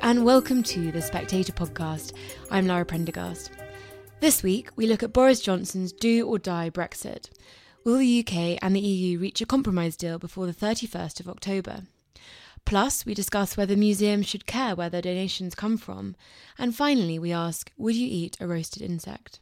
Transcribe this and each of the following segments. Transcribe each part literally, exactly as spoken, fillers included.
and welcome to the Spectator podcast. I'm Lara Prendergast. This week, we look at Boris Johnson's do or die Brexit. Will the U K and the E U reach a compromise deal before the thirty-first of October? Plus, we discuss whether museums should care where their donations come from. And finally, we ask, would you eat a roasted insect?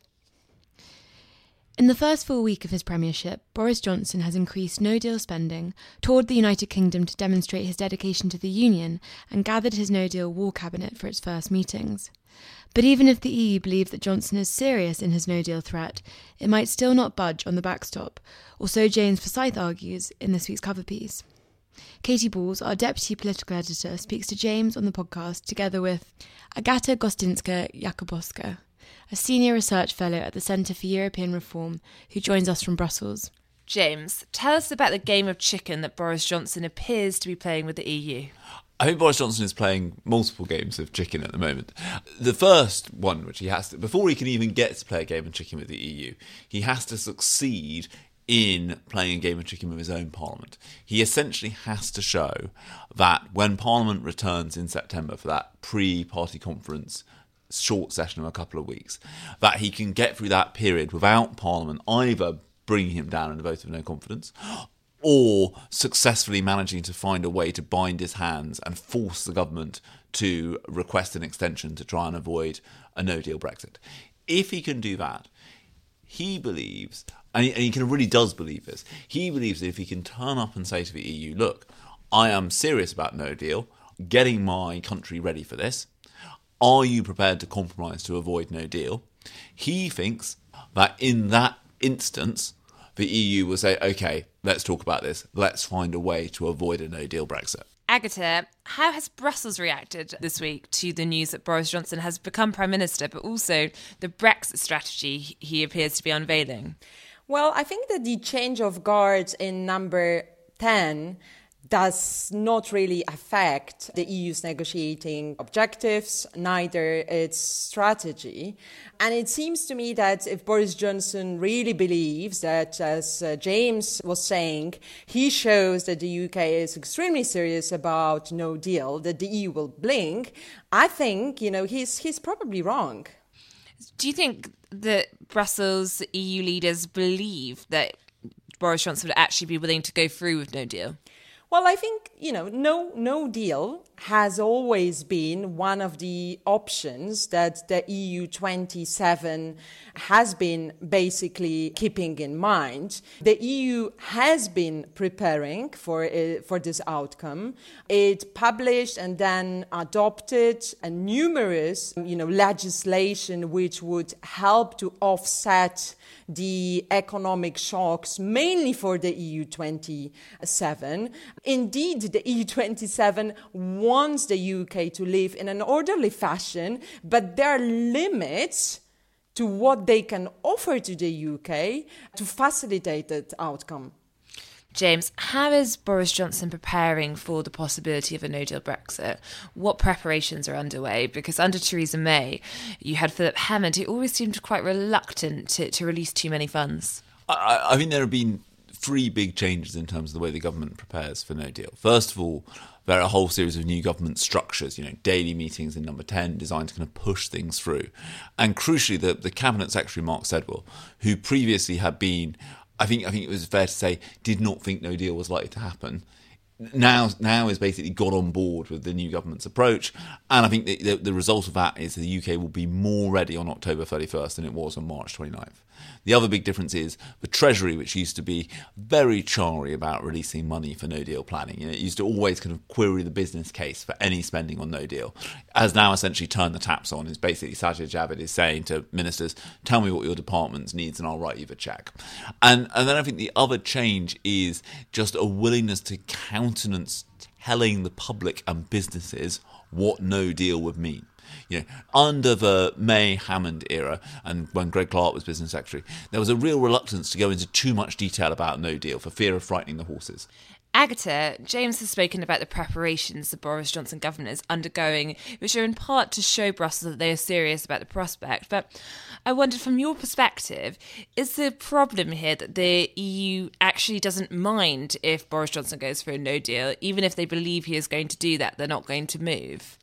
In the first full week of his premiership, Boris Johnson has increased no-deal spending, toured the United Kingdom to demonstrate his dedication to the Union, and gathered his no-deal war cabinet for its first meetings. But even if the E U believes that Johnson is serious in his no-deal threat, it might still not budge on the backstop, or so James Forsyth argues in this week's cover piece. Katie Balls, our deputy political editor, speaks to James on the podcast together with Agata Gostinska-Jakubowska, a senior research fellow at the Centre for European Reform, who joins us from Brussels. James, tell us about the game of chicken that Boris Johnson appears to be playing with the E U. I think Boris Johnson is playing multiple games of chicken at the moment. The first one, which he has to, before he can even get to play a game of chicken with the E U, he has to succeed in playing a game of chicken with his own parliament. He essentially has to show that when Parliament returns in September for that pre-party conference short session of a couple of weeks, that he can get through that period without Parliament either bringing him down in a vote of no confidence or successfully managing to find a way to bind his hands and force the government to request an extension to try and avoid a no-deal Brexit. If he can do that, he believes, and he, and he can, really does believe this, he believes that if he can turn up and say to the E U, look, I am serious about no deal, getting my country ready for this, are you prepared to compromise to avoid no deal? He thinks that in that instance, the E U will say, OK, let's talk about this. Let's find a way to avoid a no-deal Brexit. Agata, how has Brussels reacted this week to the news that Boris Johnson has become Prime Minister, but also the Brexit strategy he appears to be unveiling? Well, I think that the change of guard in number ten does not really affect the E U's negotiating objectives, neither its strategy. And it seems to me that if Boris Johnson really believes that, as uh, James was saying, he shows that the U K is extremely serious about no deal, that the E U will blink, I think, you know, he's he's probably wrong. Do you think that Brussels E U leaders believe that Boris Johnson would actually be willing to go through with no deal? Well, I think, you know, no no deal has always been one of the options that the E U twenty-seven has been basically keeping in mind. The E U has been preparing for uh, for this outcome. It published and then adopted a numerous, you know, legislation which would help to offset the economic shocks, mainly for the E U twenty-seven. Indeed, the E U twenty-seven wants the U K to live in an orderly fashion, but there are limits to what they can offer to the U K to facilitate that outcome. James, how is Boris Johnson preparing for the possibility of a no-deal Brexit? What preparations are underway? Because under Theresa May, you had Philip Hammond, who always seemed quite reluctant to, to release too many funds. I, I think there have been three big changes in terms of the way the government prepares for no deal. First of all, there are a whole series of new government structures, you know, daily meetings in number ten, designed to kind of push things through. And crucially, the, the Cabinet Secretary, Mark Sedwill, who previously had been, I think I think it was fair to say, did not think no deal was likely to happen, now now has basically got on board with the new government's approach. And I think the, the, the result of that is the U K will be more ready on October thirty-first than it was on March twenty-ninth. The other big difference is the Treasury, which used to be very chary about releasing money for no-deal planning. You know, it used to always kind of query the business case for any spending on no deal, has now essentially turned the taps on. Is basically Sajid Javid is saying to ministers, tell me what your department's needs and I'll write you the cheque. And, and then I think the other change is just a willingness to countenance telling the public and businesses what no deal would mean. You know, under the May-Hammond era, and when Greg Clark was business secretary, there was a real reluctance to go into too much detail about no deal for fear of frightening the horses. Agata, James has spoken about the preparations the Boris Johnson government is undergoing, which are in part to show Brussels that they are serious about the prospect. But I wondered, from your perspective, is the problem here that the E U actually doesn't mind if Boris Johnson goes for a no deal, even if they believe he is going to do that, they're not going to move?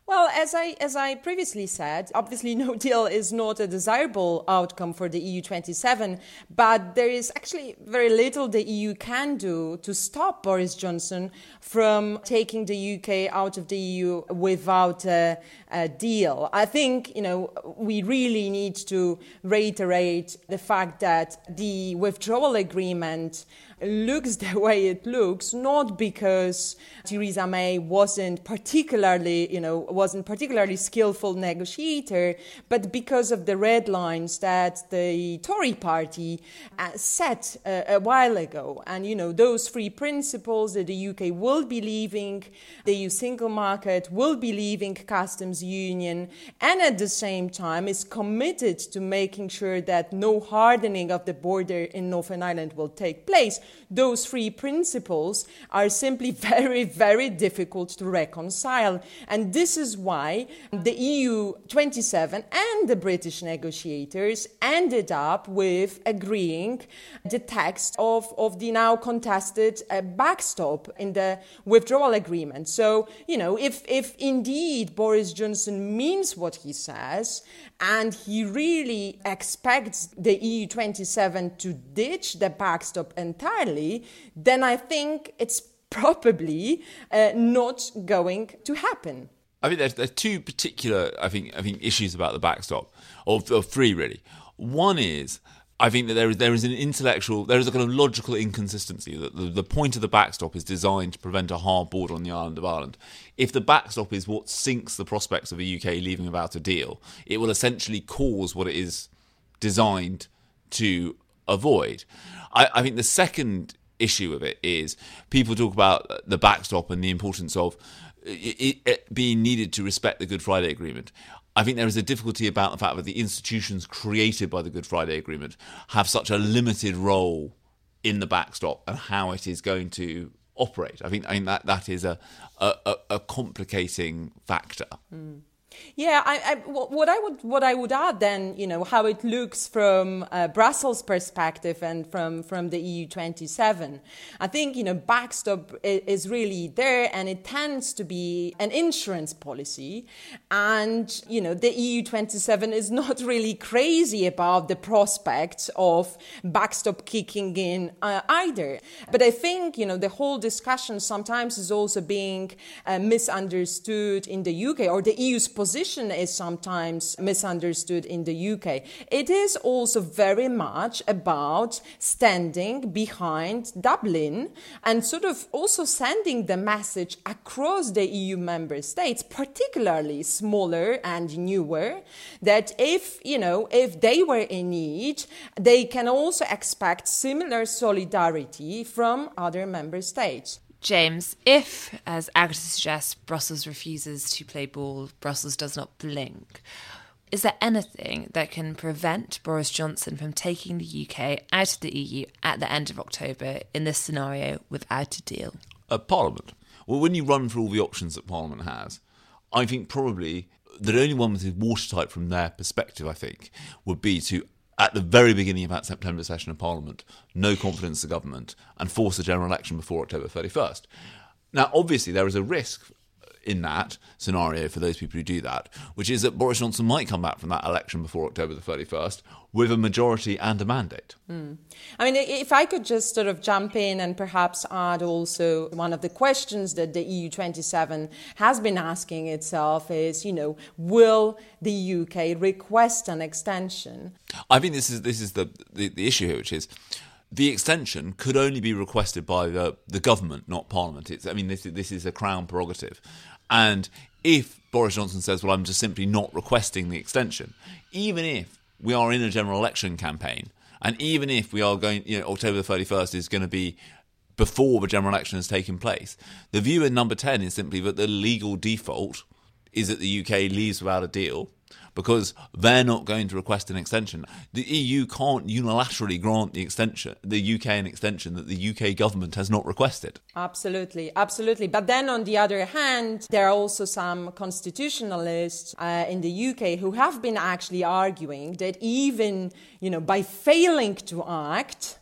Well, as I as I previously said, obviously no deal is not a desirable outcome for the E U twenty-seven, but there is actually very little the E U can do to stop Boris Johnson from taking the U K out of the E U without a, a deal. I think, you know, we really need to reiterate the fact that the withdrawal agreement looks the way it looks, not because Theresa May wasn't particularly, you know, wasn't particularly skillful negotiator, but because of the red lines that the Tory party uh, set uh, a while ago. And, you know, those three principles that the U K will be leaving the E U single market, will be leaving customs union, and at the same time is committed to making sure that no hardening of the border in Northern Ireland will take place. Those three principles are simply very, very difficult to reconcile. And this is why the E U twenty-seven and the British negotiators ended up with agreeing the text of, of the now contested uh, backstop in the withdrawal agreement. So, you know, if, if indeed Boris Johnson means what he says, and he really expects the E U twenty-seven to ditch the backstop entirely, then I think it's probably uh, not going to happen. I think there's, there's two particular, I think, I think issues about the backstop, or, or three really. One is, I think that there is there is an intellectual, there is a kind of logical inconsistency that the, the point of the backstop is designed to prevent a hard border on the island of Ireland. If the backstop is what sinks the prospects of the U K leaving without a deal, it will essentially cause what it is designed to avoid. I, I think the second issue of it is people talk about the backstop and the importance of it, it being needed to respect the Good Friday Agreement. I think there is a difficulty about the fact that the institutions created by the Good Friday Agreement have such a limited role in the backstop and how it is going to operate. I think I think that that is a a, a complicating factor. Mm. Yeah, I, I, what I would what I would add then, you know, how it looks from uh, Brussels' perspective and from, from the E U twenty-seven. I think, you know, backstop is really there, and it tends to be an insurance policy. And, you know, the E U twenty-seven is not really crazy about the prospect of backstop kicking in uh, either. But I think, you know, the whole discussion sometimes is also being uh, misunderstood in the U K, or the E U's position is sometimes misunderstood in the U K. It is also very much about standing behind Dublin and sort of also sending the message across the E U member states, particularly smaller and newer, that if, you know, if they were in need, they can also expect similar solidarity from other member states. James, if, as Agatha suggests, Brussels refuses to play ball, Brussels does not blink, is there anything that can prevent Boris Johnson from taking the U K out of the E U at the end of October in this scenario without a deal? Uh, Parliament. Well, when you run through all the options that Parliament has, I think probably the only one that is watertight from their perspective, I think, would be to, at the very beginning of that September session of Parliament, no confidence in the government and force a general election before October thirty-first. Now, obviously, there is a risk in that scenario for those people who do that, which is that Boris Johnson might come back from that election before October the thirty-first with a majority and a mandate. Mm. I mean, if I could just sort of jump in and perhaps add also one of the questions that the E U twenty-seven has been asking itself is, you know, will the U K request an extension? I think this is this is the, the, the issue here, which is the extension could only be requested by the, the government, not Parliament. It's, I mean, this, this is a Crown prerogative. And if Boris Johnson says, well, I'm just simply not requesting the extension, even if we are in a general election campaign, and even if we are going, you know, October the thirty-first is going to be before the general election has taken place, the view in number ten is simply that the legal default is that the U K leaves without a deal, because they're not going to request an extension. The E U can't unilaterally grant the extension, the U K an extension that the U K government has not requested. Absolutely, absolutely. But then on the other hand, there are also some constitutionalists uh, in the U K who have been actually arguing that even, you know, by failing to act,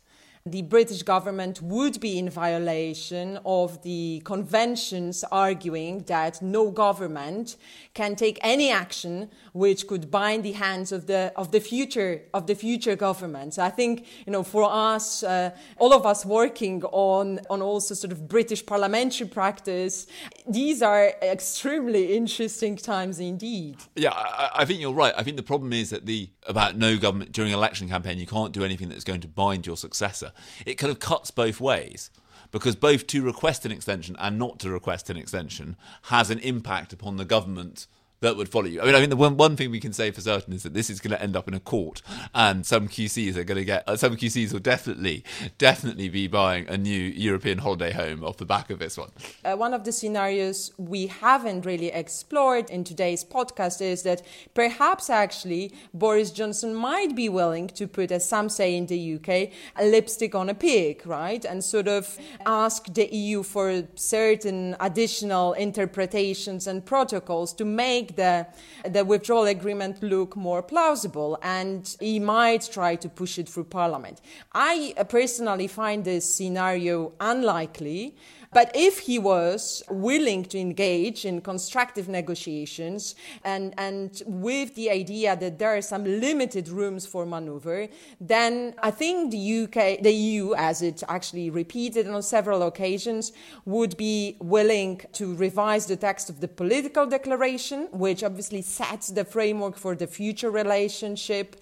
the British government would be in violation of the conventions arguing that no government can take any action which could bind the hands of the of the future of the future government. So I think, you know, for us, uh, all of us working on on also sort of British parliamentary practice, these are extremely interesting times indeed. Yeah, I, I think you're right. I think the problem is that the about no government during an election campaign, you can't do anything that's going to bind your successor. It kind of cuts both ways, because both to request an extension and not to request an extension has an impact upon the government that would follow you. I mean, I mean, the one, one thing we can say for certain is that this is going to end up in a court, and some Q Cs are going to get, uh, some Q Cs will definitely, definitely be buying a new European holiday home off the back of this one. Uh, one of the scenarios we haven't really explored in today's podcast is that perhaps actually Boris Johnson might be willing to put, as some say in the U K, a lipstick on a pig, right? And sort of ask the E U for certain additional interpretations and protocols to make the, the withdrawal agreement look more plausible, and he might try to push it through Parliament. I personally find this scenario unlikely, but if he was willing to engage in constructive negotiations and, and with the idea that there are some limited rooms for maneuver, then I think the U K, the E U, as it actually repeated on several occasions, would be willing to revise the text of the political declaration, which obviously sets the framework for the future relationship,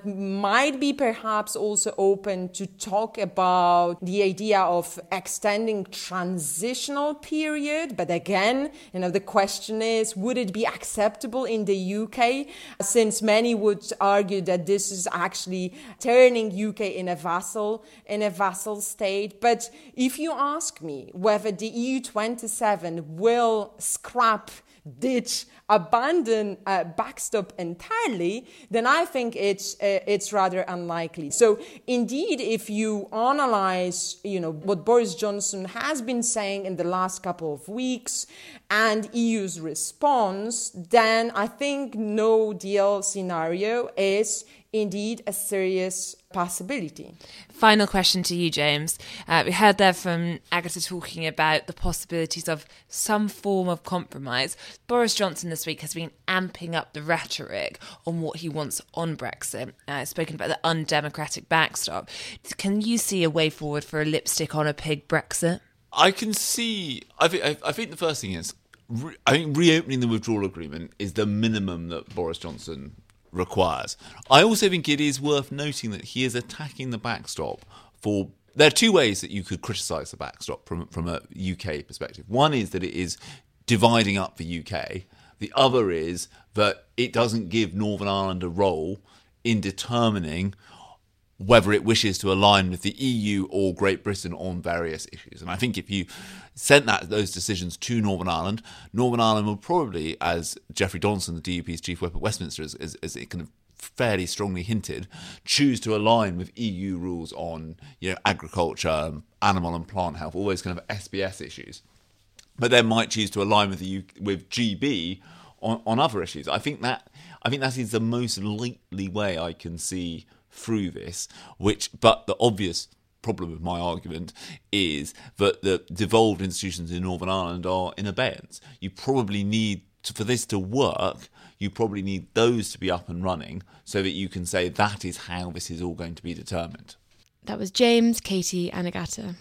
might be perhaps also open to talk about the idea of extending transitional period. But again, you know, the question is, would it be acceptable in the U K? Since many would argue that this is actually turning U K in a vassal, in a vassal state. But if you ask me whether the E U twenty-seven will scrap, ditch, abandon a backstop entirely, then I think it's uh, it's rather unlikely. So indeed, if you analyze, you know, what Boris Johnson has been saying in the last couple of weeks and E U's response, then I think no deal scenario is indeed a serious possibility. Final question to you, James. Uh, we heard there from Agatha talking about the possibilities of some form of compromise. Boris Johnson this week has been amping up the rhetoric on what he wants on Brexit. Uh, spoken about the undemocratic backstop. Can you see a way forward for a lipstick on a pig Brexit? I can see. I think. I, I think the first thing is, re, I think reopening the withdrawal agreement is the minimum that Boris Johnson requires. I also think it is worth noting that he is attacking the backstop for... There are two ways that you could criticise the backstop from, from a U K perspective. One is that it is dividing up the U K. The other is that it doesn't give Northern Ireland a role in determining whether it wishes to align with the E U or Great Britain on various issues. And I think if you sent that those decisions to Northern Ireland, Northern Ireland will probably, as Geoffrey Donaldson, the D U P's chief whip at Westminster, as, as, as it kind of fairly strongly hinted, choose to align with E U rules on, you know, agriculture, animal and plant health, all those kind of S B S issues. But then might choose to align with the U, with G B on, on other issues. I think that I think that is the most likely way I can see through this, which, but the obvious problem with my argument is that the devolved institutions in Northern Ireland are in abeyance. You probably need, to, for this to work, you probably need those to be up and running so that you can say that is how this is all going to be determined. That was James, Katie and Agatha.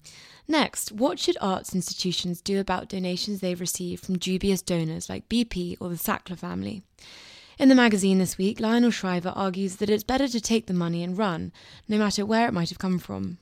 Next, what should arts institutions do about donations they've received from dubious donors like B P or the Sackler family? In the magazine this week, Lionel Shriver argues that it's better to take the money and run, no matter where it might have come from.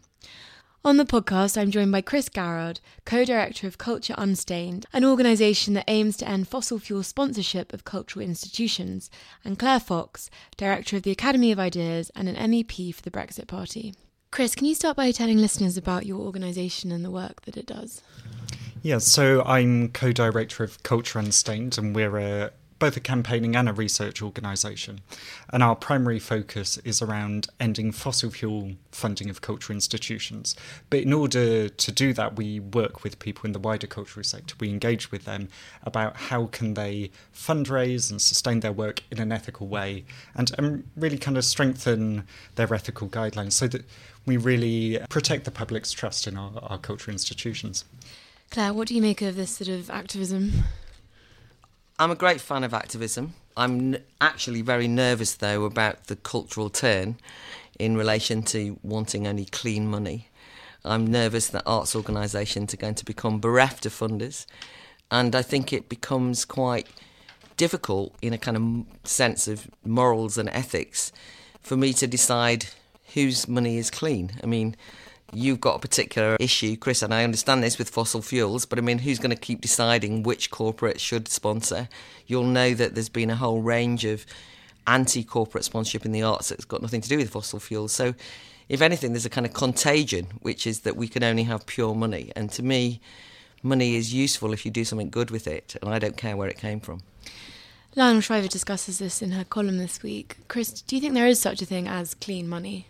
On the podcast, I'm joined by Chris Garrard, co-director of Culture Unstained, an organisation that aims to end fossil fuel sponsorship of cultural institutions, and Claire Fox, director of the Academy of Ideas and an M E P for the Brexit Party. Chris, can you start by telling listeners about your organisation and the work that it does? Yeah, so I'm co-director of Culture Unstained, and we're a both a campaigning and a research organisation. And our primary focus is around ending fossil fuel funding of cultural institutions. But in order to do that, we work with people in the wider cultural sector. We engage with them about how can they fundraise and sustain their work in an ethical way, and, and really kind of strengthen their ethical guidelines so that we really protect the public's trust in our, our cultural institutions. Claire, what do you make of this sort of activism? I'm a great fan of activism. I'm n- actually very nervous, though, about the cultural turn in relation to wanting only clean money. I'm nervous that arts organisations are going to become bereft of funders, and I think it becomes quite difficult in a kind of sense of morals and ethics for me to decide whose money is clean. I mean, you've got a particular issue, Chris, and I understand this with fossil fuels, but I mean, who's going to keep deciding which corporate should sponsor? You'll know that there's been a whole range of anti-corporate sponsorship in the arts that's got nothing to do with fossil fuels. So, if anything, there's a kind of contagion, which is that we can only have pure money. And to me, money is useful if you do something good with it, and I don't care where it came from. Lionel Shriver discusses this in her column this week. Chris, do you think there is such a thing as clean money?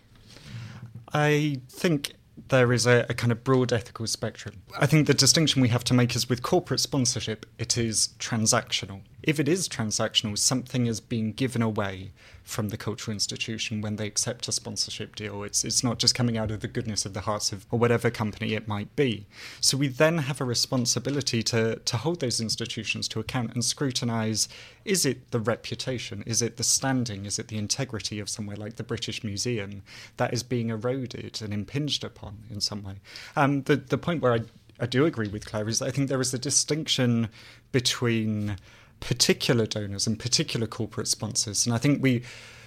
I think there is a, a kind of broad ethical spectrum. I think the distinction we have to make is with corporate sponsorship, it is transactional. If it is transactional, something is being given away from the cultural institution when they accept a sponsorship deal. It's it's not just coming out of the goodness of the hearts of or whatever company it might be. So we then have a responsibility to, to hold those institutions to account and scrutinise, is it the reputation, is it the standing, is it the integrity of somewhere like the British Museum that is being eroded and impinged upon in some way? Um, the, the point where I, I do agree with Claire is that I think there is a distinction between particular donors and particular corporate sponsors. And I think we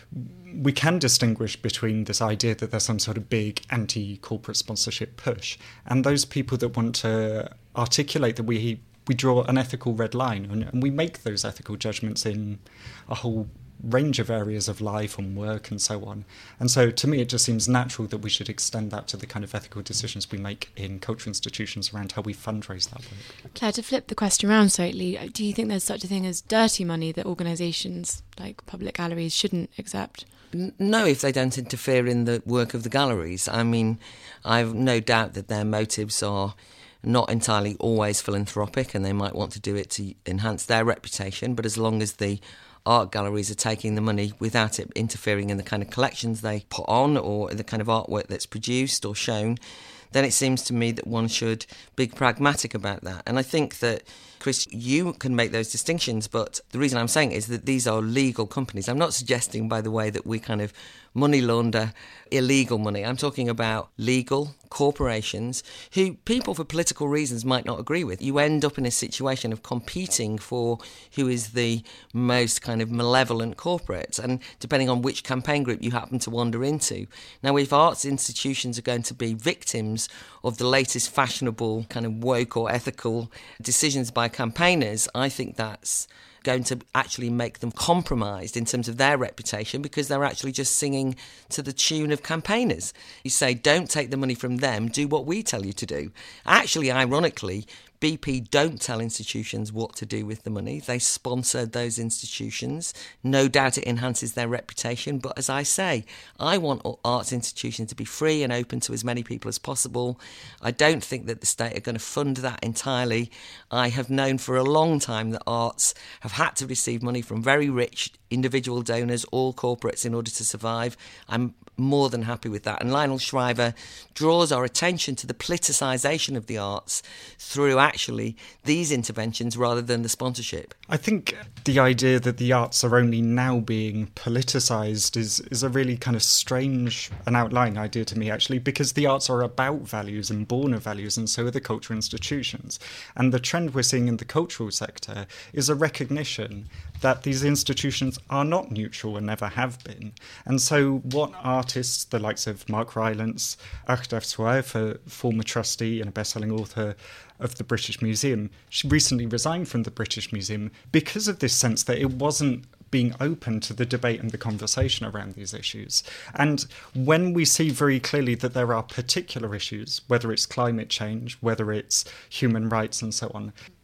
we can distinguish between this idea that there's some sort of big anti-corporate sponsorship push and those people that want to articulate that we we draw an ethical red line and, and we make those ethical judgments in a whole range of areas of life and work and so on. And so to me it just seems natural that we should extend that to the kind of ethical decisions we make in cultural institutions around how we fundraise that work. Claire, to flip the question around slightly, do you think there's such a thing as dirty money that organisations like public galleries shouldn't accept? No, if they don't interfere in the work of the galleries. I mean, I've no doubt that their motives are not entirely always philanthropic and they might want to do it to enhance their reputation, but as long as the art galleries are taking the money without it interfering in the kind of collections they put on or the kind of artwork that's produced or shown, then it seems to me that one should be pragmatic about that. And I think that, Chris, you can make those distinctions, but the reason I'm saying is that these are legal companies. I'm not suggesting, by the way, that we kind of money launder illegal money. I'm talking about legal corporations who people for political reasons might not agree with. You end up in a situation of competing for who is the most kind of malevolent corporate, and depending on which campaign group you happen to wander into. Now, if arts institutions are going to be victims of the latest fashionable kind of woke or ethical decisions by campaigners, I think that's going to actually make them compromised in terms of their reputation because they're actually just singing to the tune of campaigners. You say, don't take the money from them, do what we tell you to do. Actually, ironically, B P don't tell institutions what to do with the money. They sponsor those institutions. No doubt it enhances their reputation. But as I say, I want arts institutions to be free and open to as many people as possible. I don't think that the state are going to fund that entirely. I have known for a long time that arts have had to receive money from very rich individual donors, all corporates, in order to survive. I'm more than happy with that. And Lionel Shriver draws our attention to the politicisation of the arts through actually these interventions rather than the sponsorship. I think the idea that the arts are only now being politicised is, is a really kind of strange and outlying idea to me, actually, because the arts are about values and born of values, and so are the cultural institutions. And the trend we're seeing in the cultural sector is a recognition that these institutions are not neutral and never have been. And so what artists, the likes of Mark Rylance, Achdaf Souaif, a former trustee and a best-selling author of the British Museum, she recently resigned from the British Museum because of this sense that it wasn't being open to the debate and the conversation around these issues. And when we see very clearly that there are particular issues, whether it's climate change, whether it's human rights and so on,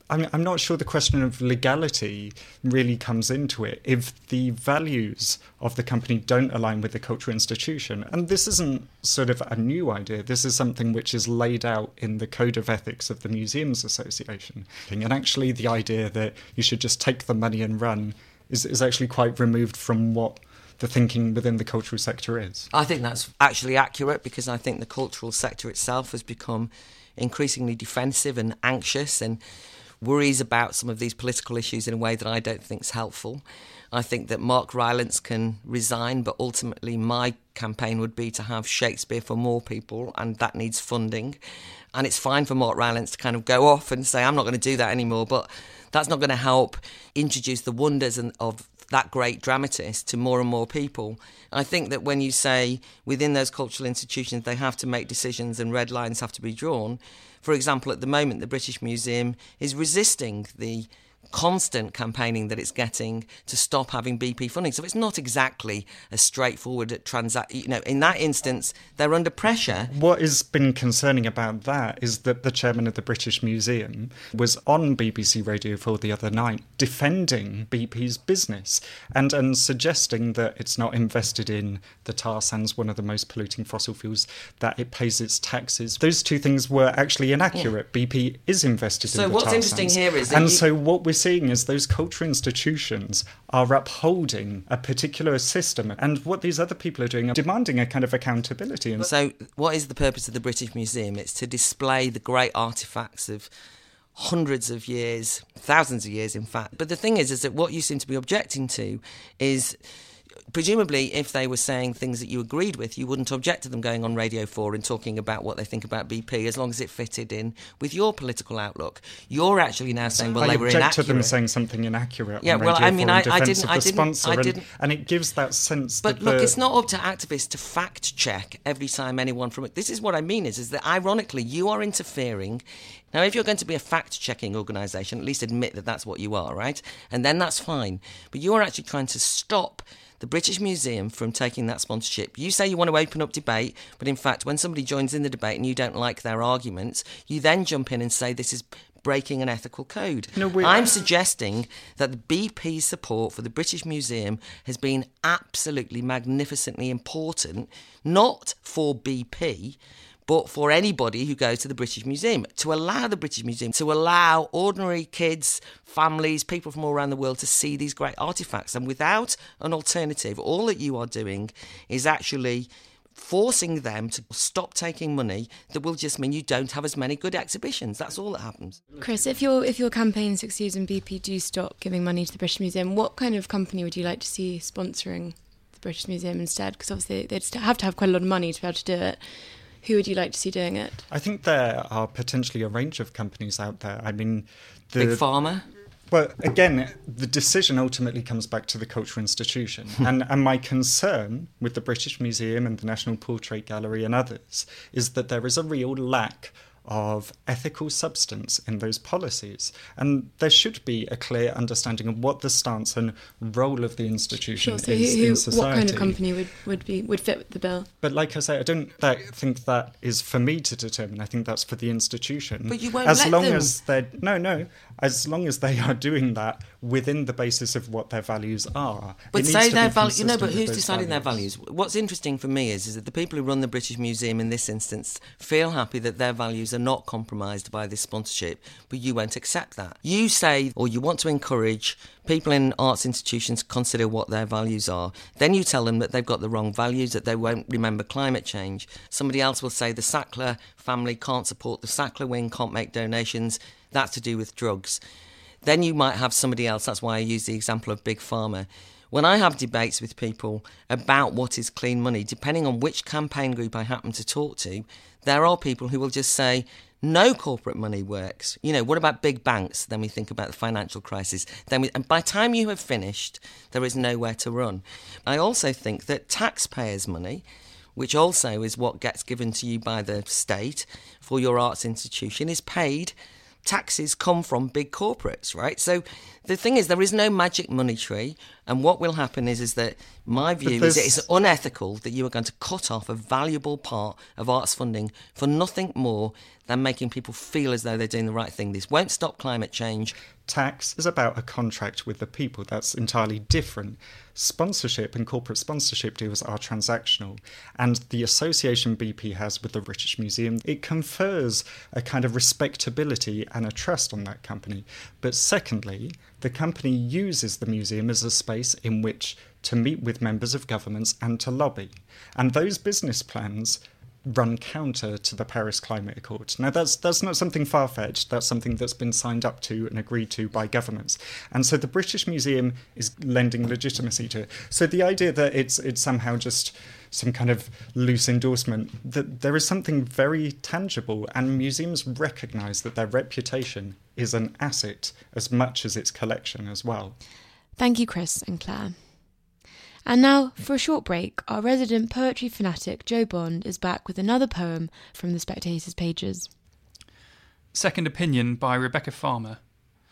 I'm, I'm not sure the question of legality really comes into it if the values of the company don't align with the cultural institution. And this isn't sort of a new idea. This is something which is laid out in the Code of Ethics of the Museums Association. And actually the idea that you should just take the money and run is, is actually quite removed from what the thinking within the cultural sector is. I think that's actually accurate, because I think the cultural sector itself has become increasingly defensive and anxious and worries about some of these political issues in a way that I don't think is helpful. I think that Mark Rylance can resign, but ultimately my campaign would be to have Shakespeare for more people, and that needs funding. And it's fine for Mark Rylance to kind of go off and say, I'm not going to do that anymore, but that's not going to help introduce the wonders of that great dramatist to more and more people. I think that when you say within those cultural institutions they have to make decisions and red lines have to be drawn, for example, at the moment the British Museum is resisting the constant campaigning that it's getting to stop having B P funding. So it's not exactly a straightforward transaction. You know, in that instance, they're under pressure. What has been concerning about that is that the chairman of the British Museum was on B B C Radio four the other night defending B P's business and, and suggesting that it's not invested in the tar sands, one of the most polluting fossil fuels, that it pays its taxes. Those two things were actually inaccurate. Yeah. B P is invested so in the what's tar interesting sands. here is that and you... so what we're seeing is those cultural institutions are upholding a particular system, and what these other people are doing are demanding a kind of accountability. And so what is the purpose of the British Museum? It's to display the great artefacts of hundreds of years, thousands of years in fact. But the thing is, is that what you seem to be objecting to is, presumably, if they were saying things that you agreed with, you wouldn't object to them going on Radio four and talking about what they think about B P, as long as it fitted in with your political outlook. You're actually now saying, well, I they were inaccurate. I inaccurate. object to them saying something inaccurate yeah, on well, Radio I mean, four I, in defence I didn't, of I the didn't, sponsor, I and, didn't. and it gives that sense But that look, the, it's not up to activists to fact check every time anyone from it. This is what I mean is, is that ironically you are interfering. Now, if you're going to be a fact-checking organisation, at least admit that that's what you are, right? And then that's fine. But you are actually trying to stop the British Museum from taking that sponsorship. You say you want to open up debate, but in fact, when somebody joins in the debate and you don't like their arguments, you then jump in and say this is breaking an ethical code. No, I'm suggesting that the B P support for the British Museum has been absolutely magnificently important, not for B P, but for anybody who goes to the British Museum, to allow the British Museum, to allow ordinary kids, families, people from all around the world to see these great artefacts. And without an alternative, all that you are doing is actually forcing them to stop taking money that will just mean you don't have as many good exhibitions. That's all that happens. Chris, if your if your campaign succeeds and B P do stop giving money to the British Museum, what kind of company would you like to see sponsoring the British Museum instead? Because obviously they'd have to have quite a lot of money to be able to do it. Who would you like to see doing it? I think there are potentially a range of companies out there. I mean, the, Big Pharma? Well, again, the decision ultimately comes back to the cultural institution. and, and my concern with the British Museum and the National Portrait Gallery and others is that there is a real lack of ethical substance in those policies. And there should be a clear understanding of what the stance and role of the institution sure, so is who, who, in society. What kind of company would, would be would fit the bill? But like I say, I don't that, think that is for me to determine. I think that's for the institution. But you won't as let long them. as they're no, no. As long as they are doing that within the basis of what their values are. But it say needs to their be values. You know, but consistent who's with those deciding their values? What's interesting for me is, is that the people who run the British Museum in this instance feel happy that their values are not compromised by this sponsorship, but you won't accept that. You say, or you want to encourage people in arts institutions to consider what their values are. Then you tell them that they've got the wrong values, that they won't remember climate change. Somebody else will say the Sackler family can't support the Sackler wing, can't make donations. That's to do with drugs. Then you might have somebody else, that's why I use the example of Big Pharma. When I have debates with people about what is clean money, depending on which campaign group I happen to talk to, there are people who will just say, no corporate money works. You know, what about big banks? Then we think about the financial crisis. Then we, and by the time you have finished, there is nowhere to run. I also think that taxpayers' money, which also is what gets given to you by the state for your arts institution, is paid. Taxes come from big corporates, right? So the thing is, there is no magic money tree. And what will happen is, is that my view is it's unethical that you are going to cut off a valuable part of arts funding for nothing more than making people feel as though they're doing the right thing. This won't stop climate change. Tax is about a contract with the people. That's entirely different. Sponsorship and corporate sponsorship deals are transactional. And the association B P has with the British Museum, it confers a kind of respectability and a trust on that company. But secondly, the company uses the museum as a space in which to meet with members of governments and to lobby. And those business plans run counter to the Paris Climate Accord. Now, that's that's not something far-fetched. That's something that's been signed up to and agreed to by governments. And so the British Museum is lending legitimacy to it. So the idea that it's it's somehow just some kind of loose endorsement, that there is something very tangible, and museums recognise that their reputation is an asset as much as its collection as well. Thank you, Chris and Claire. And now, for a short break, our resident poetry fanatic Joe Bond is back with another poem from the Spectator's pages. Second Opinion by Rebecca Farmer.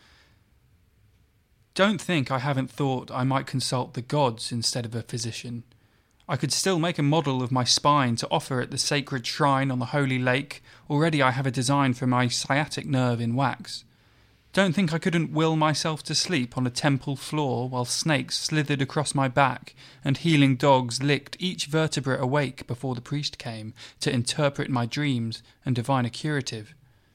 Don't think I haven't thought I might consult the gods instead of a physician. I could still make a model of my spine to offer at the sacred shrine on the holy lake. Already I have a design for my sciatic nerve in wax. Don't think I couldn't will myself to sleep on a temple floor while snakes slithered across my back and healing dogs licked each vertebra awake before the priest came to interpret my dreams and divine a curative.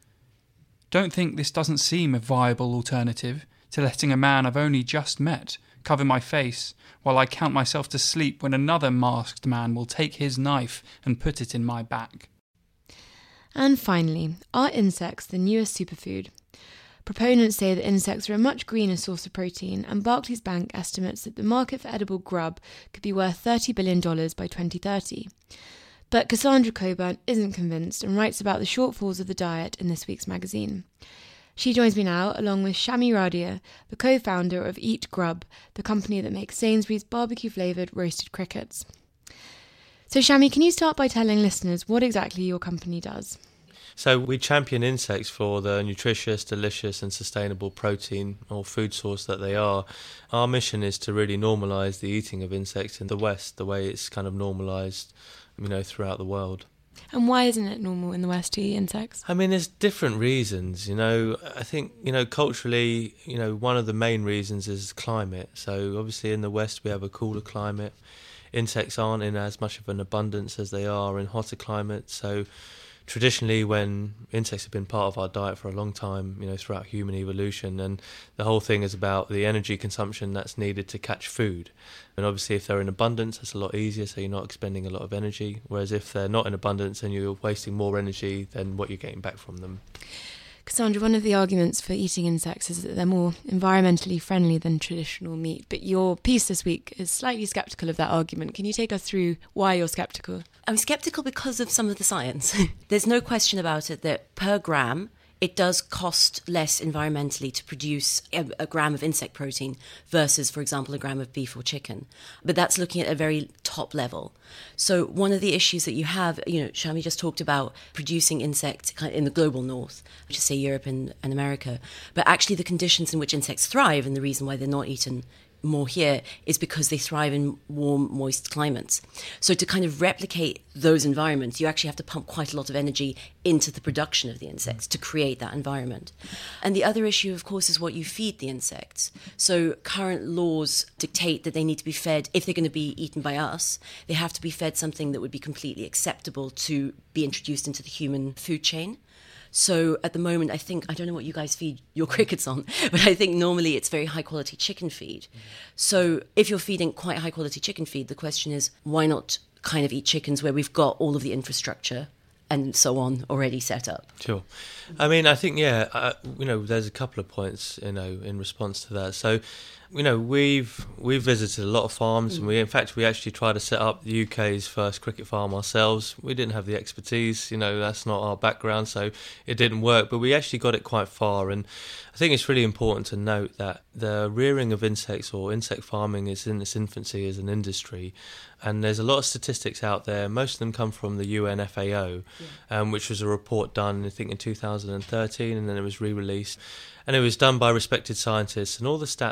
Don't think this doesn't seem a viable alternative to letting a man I've only just met cover my face while I count myself to sleep when another masked man will take his knife and put it in my back. And finally, are insects the newest superfood? Proponents say that insects are a much greener source of protein, and Barclays Bank estimates that the market for edible grub could be worth thirty billion dollars by twenty thirty. But Cassandra Coburn isn't convinced and writes about the shortfalls of the diet in this week's magazine. She joins me now, along with Shami Radia, the co-founder of Eat Grub, the company that makes Sainsbury's barbecue-flavoured roasted crickets. So Shami, can you start by telling listeners what exactly your company does? So we champion insects for the nutritious, delicious and sustainable protein or food source that they are. Our mission is to really normalise the eating of insects in the West, the way it's kind of normalised, you know, throughout the world. And why isn't it normal in the West to eat insects? I mean, there's different reasons, you know. I think, you know, culturally, you know, one of the main reasons is climate. So obviously in the West we have a cooler climate. Insects aren't in as much of an abundance as they are in hotter climates. So traditionally, when insects have been part of our diet for a long time, you know, throughout human evolution, and the whole thing is about the energy consumption that's needed to catch food. And obviously, if they're in abundance, it's a lot easier, so you're not expending a lot of energy. Whereas if they're not in abundance, then you're wasting more energy than what you're getting back from them. Cassandra, one of the arguments for eating insects is that they're more environmentally friendly than traditional meat. But your piece this week is slightly sceptical of that argument. Can you take us through why you're sceptical? I'm sceptical because of some of the science. There's no question about it that per gram, it does cost less environmentally to produce a, a gram of insect protein versus, for example, a gram of beef or chicken. But that's looking at a very top level. So one of the issues that you have, you know, Shami just talked about producing insects in the global north, which is, say, Europe and, and America. But actually the conditions in which insects thrive and the reason why they're not eaten more here is because they thrive in warm, moist climates. So to kind of replicate those environments, you actually have to pump quite a lot of energy into the production of the insects to create that environment. And the other issue, of course, is what you feed the insects. So current laws dictate that they need to be fed, if they're going to be eaten by us, they have to be fed something that would be completely acceptable to be introduced into the human food chain. So at the moment, I think, I don't know what you guys feed your crickets on, but I think normally it's very high quality chicken feed. So if you're feeding quite high quality chicken feed, the question is, why not kind of eat chickens where we've got all of the infrastructure and so on already set up? Sure. I mean, I think, yeah, uh, you know, there's a couple of points, you know, in response to that. So, you know, we've we've visited a lot of farms, mm. and we, in fact, we actually tried to set up the U K's first cricket farm ourselves. We didn't have the expertise, you know, that's not our background, so it didn't work. But we actually got it quite far, and I think it's really important to note that the rearing of insects or insect farming is in its infancy as an industry, and there's a lot of statistics out there. Most of them come from the U N F A O, yeah. um, which was a report done, I think, in two thousand thirteen, and then it was re-released. And it was done by respected scientists, and all the stats and facts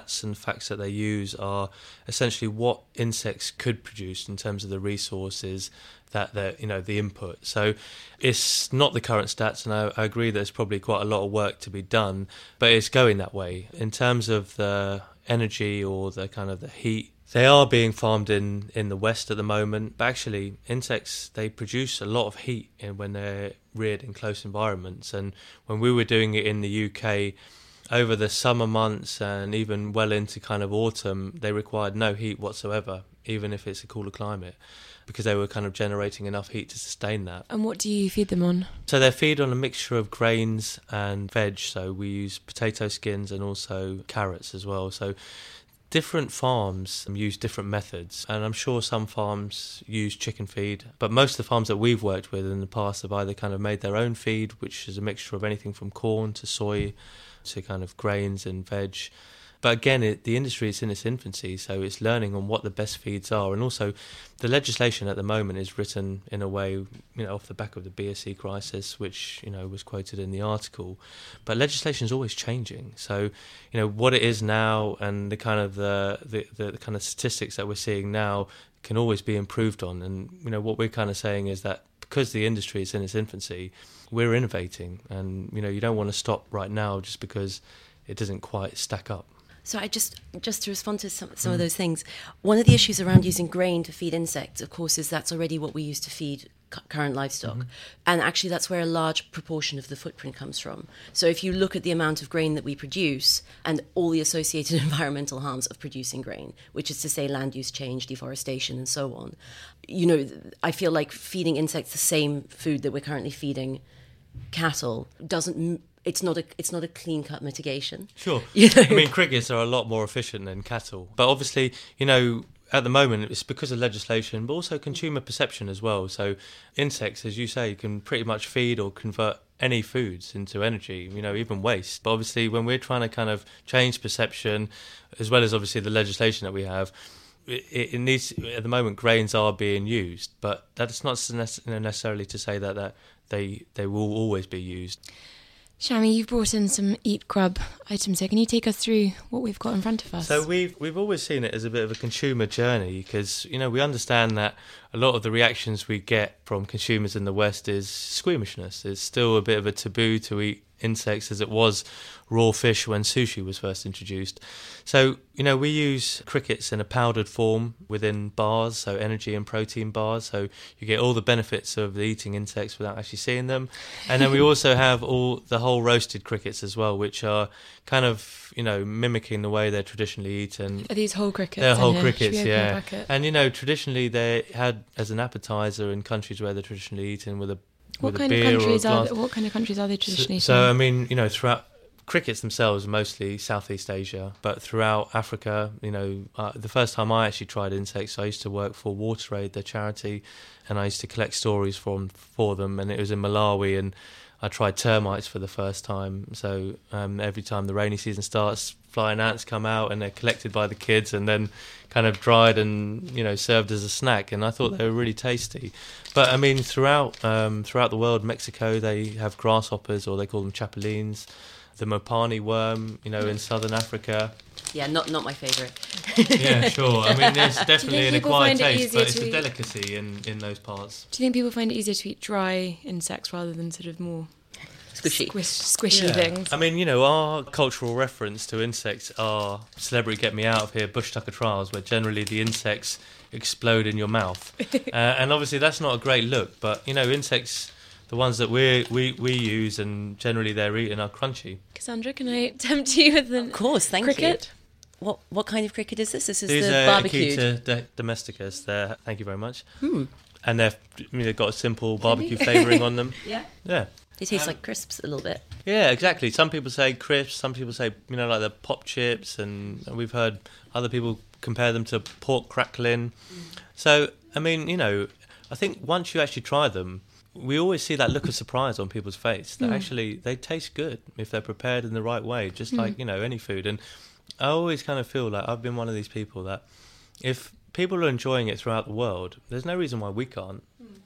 facts that they use are essentially what insects could produce in terms of the resources that they're, you know, the input. So it's not the current stats, and I, I agree there's probably quite a lot of work to be done, but it's going that way. In terms of the energy or the kind of the heat, they are being farmed in, in the West at the moment, but actually insects, they produce a lot of heat in, when they're reared in close environments. And when we were doing it in the U K, over the summer months and even well into kind of autumn, they required no heat whatsoever, even if it's a cooler climate, because they were kind of generating enough heat to sustain that. And what do you feed them on? So they feed on a mixture of grains and veg. So we use potato skins and also carrots as well. So different farms use different methods, and I'm sure some farms use chicken feed, but most of the farms that we've worked with in the past have either kind of made their own feed, which is a mixture of anything from corn to soy to kind of grains and veg. But again, it, the industry is in its infancy, so it's learning on what the best feeds are. And also, the legislation at the moment is written in a way, you know, off the back of the B S E crisis, which, you know, was quoted in the article. But legislation is always changing. So, you know, what it is now and the kind of the, the, the kind of statistics that we're seeing now can always be improved on. And, you know, what we're kind of saying is that because the industry is in its infancy, we're innovating. And, you know, you don't want to stop right now just because it doesn't quite stack up. So I just just to respond to some, some mm. of those things, one of the issues around using grain to feed insects, of course, is that's already what we use to feed cu- current livestock. Mm-hmm. And actually that's where a large proportion of the footprint comes from. So if you look at the amount of grain that we produce and all the associated environmental harms of producing grain, which is to say land use change, deforestation, and so on, you know, I feel like feeding insects the same food that we're currently feeding cattle doesn't... It's not a it's not a clean cut mitigation. Sure, you know? I mean crickets are a lot more efficient than cattle, but obviously, you know, at the moment it's because of legislation, but also consumer perception as well. So insects, as you say, can pretty much feed or convert any foods into energy, you know, even waste. But obviously, when we're trying to kind of change perception, as well as obviously the legislation that we have, it, it needs. At the moment, grains are being used, but that's not necessarily to say that that they they will always be used. Shami, you've brought in some Eat Grub items here. Can you take us through what we've got in front of us? So we've we've always seen it as a bit of a consumer journey because, you know, we understand that a lot of the reactions we get from consumers in the West is squeamishness. It's still a bit of a taboo to eat insects as it was raw fish when sushi was first introduced. So, you know, we use crickets in a powdered form within bars, so energy and protein bars, so you get all the benefits of the eating insects without actually seeing them. And then we also have all the whole roasted crickets as well, which are kind of, you know, mimicking the way they're traditionally eaten. Are these whole crickets? They're whole here? crickets, yeah. And, you know, traditionally they had as an appetizer in countries where they're traditionally eaten with a What with kind a of beer countries or a are glass. they, what kind of countries are they traditionally? So, so I mean, you know, throughout crickets themselves, mostly Southeast Asia, but throughout Africa, you know, uh, the first time I actually tried insects, I used to work for WaterAid, the charity, and I used to collect stories from for them, and it was in Malawi, and I tried termites for the first time. So um, every time the rainy season starts, flying ants come out and they're collected by the kids and then kind of dried and, you know, served as a snack. And I thought they were really tasty. But I mean, throughout um, throughout the world, Mexico, they have grasshoppers, or they call them chapulines. The Mopani worm, you know, in southern Africa. Yeah, not not my favourite. Yeah, sure. I mean, there's definitely an people acquired find it taste, easier but it's to a eat? delicacy in, in those parts. Do you think people find it easier to eat dry insects rather than sort of more Squishy. squish, squishy Yeah. things? I mean, you know, our cultural reference to insects are Celebrity Get Me Out of Here, Bush Tucker Trials, where generally the insects explode in your mouth. uh, and obviously that's not a great look, but, you know, insects, the ones that we we we use and generally they're eaten, are crunchy. Cassandra, can I tempt you with an Of course, thank cricket? you. What what kind of cricket is this? This is These the are barbecued. Akita de- domesticus. They're, thank you very much. Hmm. And they've, I mean, they've got a simple barbecue flavouring on them. Yeah. Yeah. They taste like crisps a little bit. Yeah, exactly. Some people say crisps, some people say, you know, like the pop chips, and we've heard other people compare them to pork crackling. Mm. So, I mean, you know, I think once you actually try them, we always see that look of surprise on people's face, that mm. actually they taste good if they're prepared in the right way, just mm. like, you know, any food. And I always kind of feel like I've been one of these people that if people are enjoying it throughout the world, there's no reason why we can't.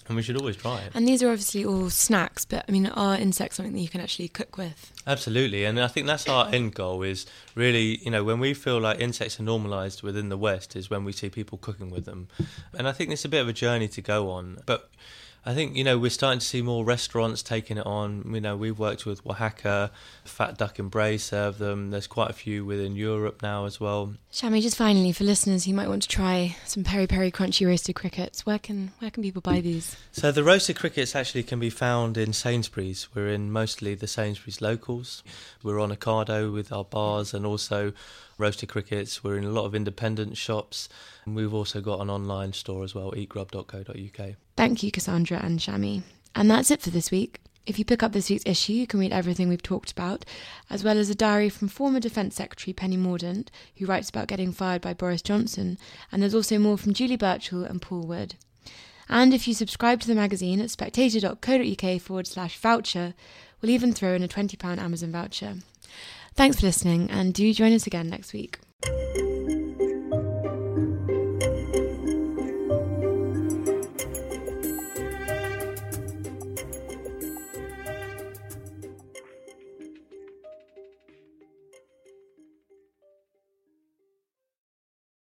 And we should always try it. And these are obviously all snacks, but I mean, are insects something that you can actually cook with? Absolutely, and I think that's our end goal, is really, you know, when we feel like insects are normalised within the West is when we see people cooking with them. And I think it's a bit of a journey to go on, but I think, you know, we're starting to see more restaurants taking it on. You know, we've worked with Oaxaca, Fat Duck and Bray serve them. There's quite a few within Europe now as well. Shami, just finally, for listeners who might want to try some peri peri crunchy roasted crickets, where can where can people buy these? So the roasted crickets actually can be found in Sainsbury's. We're in mostly the Sainsbury's locals. We're on Ocado with our bars, and also roasted crickets. We're in a lot of independent shops. And we've also got an online store as well, eat grub dot co dot uk. Thank you, Cassandra and Shami. And that's it for this week. If you pick up this week's issue, you can read everything we've talked about, as well as a diary from former Defence Secretary Penny Mordaunt, who writes about getting fired by Boris Johnson, and there's also more from Julie Birchall and Paul Wood. And if you subscribe to the magazine at spectator dot co dot uk forward slash voucher, we'll even throw in a twenty pounds Amazon voucher. Thanks for listening, and do join us again next week.